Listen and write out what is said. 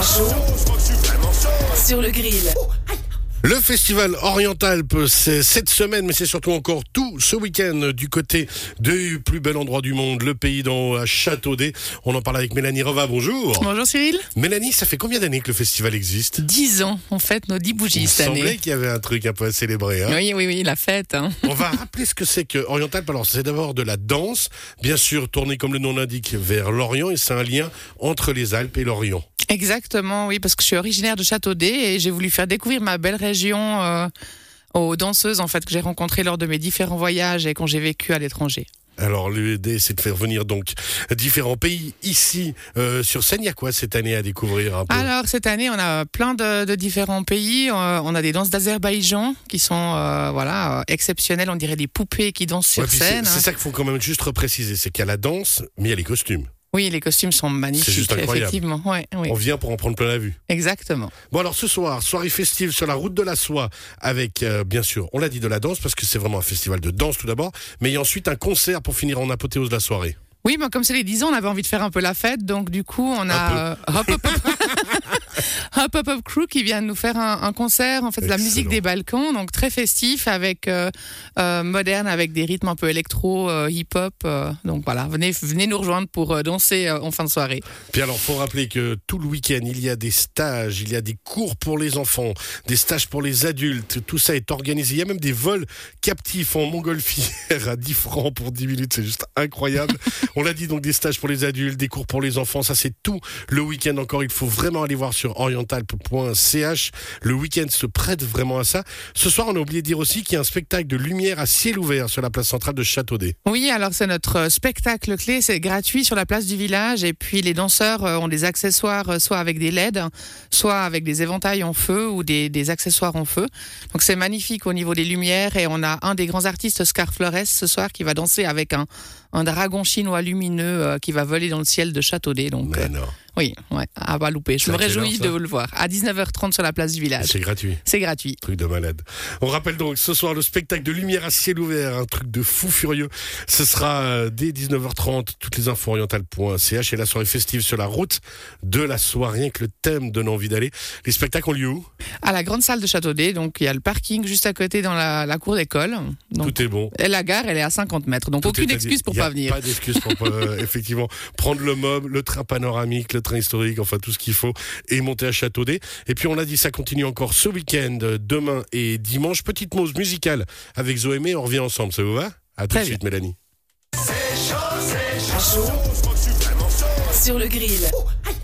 chaud sur le grill. Le festival Orient-Alpes, c'est cette semaine, mais c'est surtout encore tout ce week-end du côté du plus bel endroit du monde, le pays d'en haut à Châteaudet. On en parle avec Mélanie Reva, bonjour. Bonjour Cyril. Mélanie, ça fait combien d'années que le festival existe ? 10 ans, on fête nos 10 bougies cette année. Il semblait qu'il y avait un truc un peu à célébrer. Hein. Oui, la fête. Hein. On va rappeler ce que c'est que Orient-Alpes. Alors, c'est d'abord de la danse, bien sûr, tournée comme le nom l'indique vers l'Orient, et c'est un lien entre les Alpes et l'Orient. Exactement, oui, parce que je suis originaire de Châteaudet et j'ai voulu faire découvrir ma belle région aux danseuses en fait que j'ai rencontrées lors de mes différents voyages et quand j'ai vécu à l'étranger. Alors l'idée c'est de faire venir donc différents pays ici sur scène. Il y a quoi cette année à découvrir un peu ? Alors cette année on a plein de différents pays. On a des danses d'Azerbaïdjan qui sont exceptionnelles. On dirait des poupées qui dansent sur scène. C'est ça qu'il faut quand même juste repréciser, c'est qu'il y a la danse mais il y a les costumes. Oui, les costumes sont magnifiques, c'est juste incroyable. Effectivement. Ouais, oui. On vient pour en prendre plein la vue. Exactement. Bon alors ce soir, soirée festive sur la route de la soie avec, bien sûr, on l'a dit de la danse parce que c'est vraiment un festival de danse tout d'abord, mais il y a ensuite un concert pour finir en apothéose de la soirée. Oui, mais comme c'est les 10 ans, on avait envie de faire un peu la fête, donc du coup on a Hop Hop Crew qui vient de nous faire un concert, en fait de la musique des Balkans, donc très festif avec moderne, avec des rythmes un peu électro, hip-hop. Donc voilà, venez nous rejoindre pour danser en fin de soirée. Puis alors, faut rappeler que tout le week-end, il y a des stages, il y a des cours pour les enfants, des stages pour les adultes, tout ça est organisé. Il y a même des vols captifs en montgolfière à 10 francs pour 10 minutes, c'est juste incroyable. On l'a dit, donc des stages pour les adultes, des cours pour les enfants, ça c'est tout le week-end encore. Il faut vraiment aller voir sur orientalpes.ch. Le week-end se prête vraiment à ça. Ce soir, on a oublié de dire aussi qu'il y a un spectacle de lumière à ciel ouvert sur la place centrale de Châteaudet. Oui, alors c'est notre spectacle clé, c'est gratuit sur la place du village et puis les danseurs ont des accessoires soit avec des LED, soit avec des éventails en feu ou des accessoires en feu. Donc c'est magnifique au niveau des lumières et on a un des grands artistes, Scar Flores, ce soir qui va danser avec un dragon chinois lumineux qui va voler dans le ciel de Châteaudet. Donc, oui, à pas louper. Je me réjouis de vous le voir. À 19h30 sur la place du village. C'est gratuit. C'est gratuit. Truc de malade. On rappelle donc ce soir le spectacle de lumière à ciel ouvert, un truc de fou furieux. Ce sera dès 19h30, toutes les infos orientales.ch et la soirée festive sur la route de la soirée, rien que le thème donne envie d'aller. Les spectacles ont lieu où ? À la grande salle de Châteaudet, donc il y a le parking juste à côté dans la cour d'école. Donc, tout est bon. Et la gare, elle est à 50 mètres, donc aucune excuse pour pas venir. Pas d'excuse pour effectivement prendre le mob, le train panoramique, le train historique, enfin tout ce qu'il faut, et monter à Châteaudet. Et puis on l'a dit, ça continue encore ce week-end, demain et dimanche. Petite pause musicale avec Zoémé, on revient ensemble, ça vous va ? À tout de suite, Mélanie. C'est chaud sur le grill.